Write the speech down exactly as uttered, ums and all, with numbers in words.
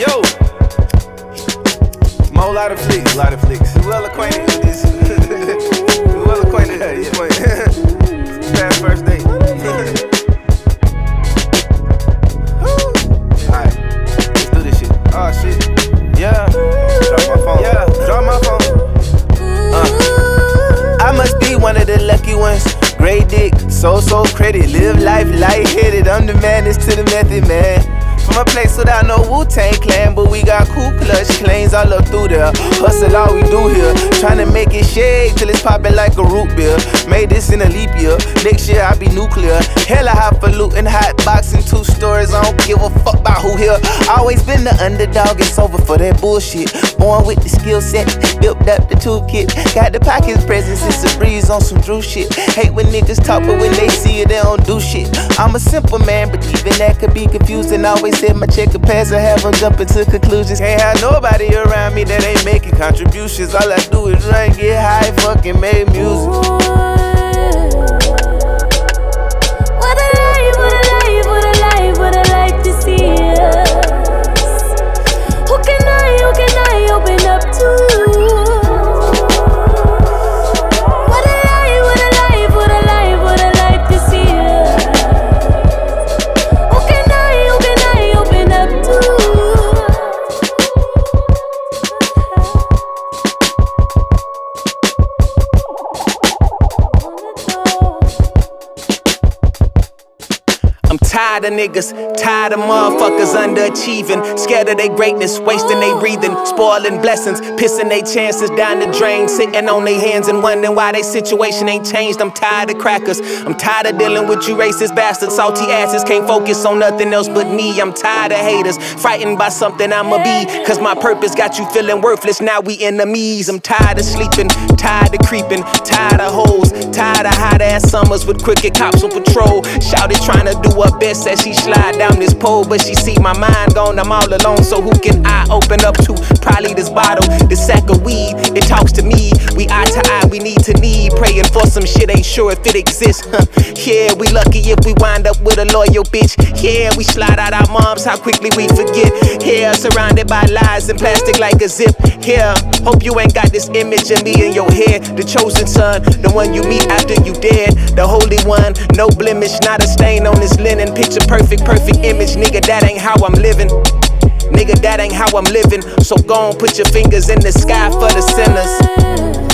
Yo, Mo lot of flicks, lot of flicks. We well acquainted with this. We well acquainted at this point. Past first date. Alright, let's do this shit. Oh shit. Yeah. Drop my phone. Yeah. Drop my phone. Uh. I must be one of the lucky ones. Great dick, so so credit. Live life light-headed. I'm the madness to the method, man. From a place without no Wu-Tang Clan, but we got cool clutch claims all up through there. Hustle all we do here, tryna make it shake till it's poppin' like a root beer. Made this in a leap year, next year I be nuclear. Hella highfalutin, hot boxing, two stories. I don't give a fuck about who here. Always been the underdog, it's over for that bullshit. Born with the skill set, built up the toolkit. Got the pockets presents, it's a breeze on some Drew shit. Hate when niggas talk, but when they see it, they don't do shit. I'm a simple man, but even that could be confusing. Always said my check could pass or have them jumping to conclusions. Can't have nobody around me that ain't making contributions. All I do is run, get high, fucking make music. What a life, what a life, what a life, what a life to see us. Who can I, who can I open up to? What a life, what a life, what a life, what a life to see us. Who can I, who can I open up to? I'm tired of niggas, tired of motherfuckers underachieving. Scared of their greatness, wasting their breathing, spoiling blessings, pissing their chances down the drain, sitting on their hands and wondering why their situation ain't changed. I'm tired of crackers, I'm tired of dealing with you racist bastards, salty asses, can't focus on nothing else but me. I'm tired of haters, frightened by something I'ma be, cause my purpose got you feeling worthless, now we enemies. I'm tired of sleeping, tired of creeping, tired of hoes, tired of hot ass summers with crooked cops on patrol. Shouted trying to do her best as she slide down this pole, but she see my mind gone, I'm all alone, so who can I open up to? Probably this bottle, this sack of weed, it talks to me. We eye to eye, we need to need, praying for some shit, ain't sure if it exists. Huh. Yeah, we lucky if we wind up with a loyal bitch. Yeah, we slide out our moms, how quickly we forget. Yeah, surrounded by lies and plastic like a zip. Yeah, hope you ain't got this image of me in your head. The chosen son, the one you meet after you dead. The holy one, no blemish, not a stain on his linen. Picture perfect, perfect image, nigga, that ain't how I'm living. Nigga, that ain't how I'm living. So go on, put your fingers in the sky for the sinners.